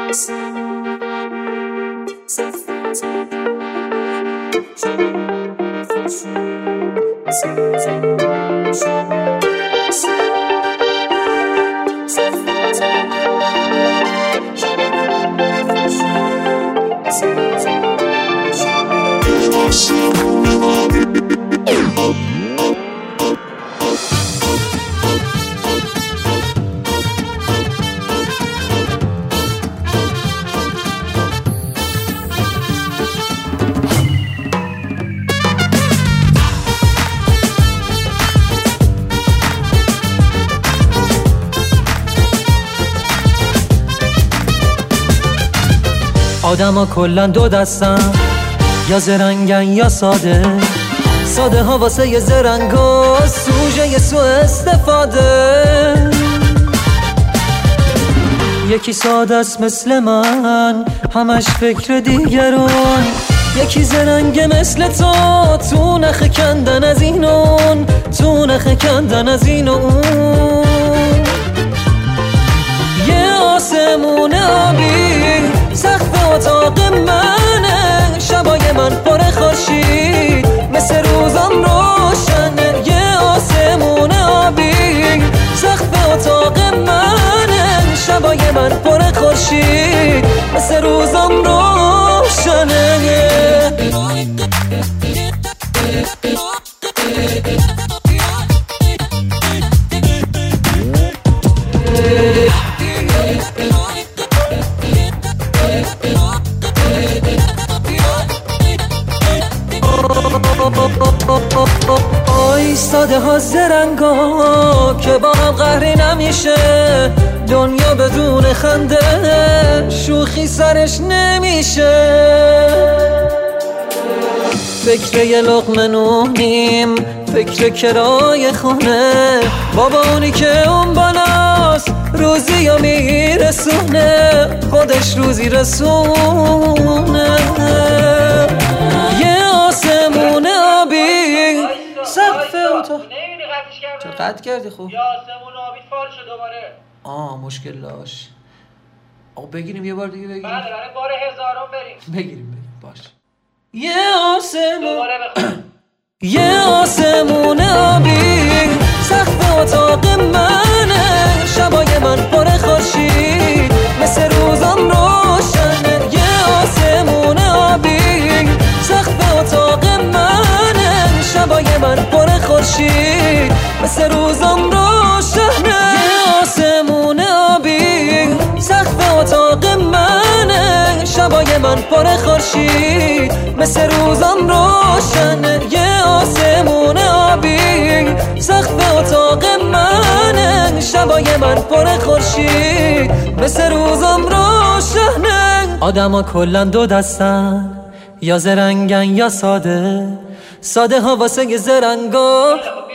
آدما کلن دو دستن، یا زرنگن یا ساده. ساده ها واسه یه زرنگا سوژه یه سو استفاده. یکی ساده است مثل من، همش فکر دیگران. یکی زرنگه مثل تو نخ کندن از این اون، تو نخ کندن از این اون. یه آسمون آبی سقف اتاق منه، شبای من پر خورشید مثل روزم روشنه. یه آسمون آبی سقف اتاق منه، شبای من پر خورشید مثل روزم روشنه. ایستاده ها زرنگا که با هم قهری نمیشه. دنیا بدون خنده شوخی سرش نمیشه. فکر یه لقمه نونیم، فکر کرای خونه. بابا اونی که اون بالاست روزی یا میرسونه، خودش روزی رسونه. یه آسمون آبی سقف اتاق. چرا قطع کردی؟ خوب یه آسمون آبی فال شد دوباره. مشکل داشت. آقا بگیریم یه بار دیگه بگیریم. بله برای بار هزارم بریم. بگیریم باش. یه آسمون دوباره بخون. یه آسمون آبی سقف اتاق منه، شبای من پر خورشید مثل روزم روشنه. یه آسمون آبی سقف اتاق منه، شبای من پر خورشید مثل روزم روشنه. یه آسمون آبی سقف اتاق منه، شبای من پر خورشید مثل روزم روشنه. یه آسمون آبی سقف اتاق منه، شبای من پر خورشید مثل روزم روشنه. آدما کلن دو دستن، یا زرنگن یا ساده. ساده ها واسه یه زرنگا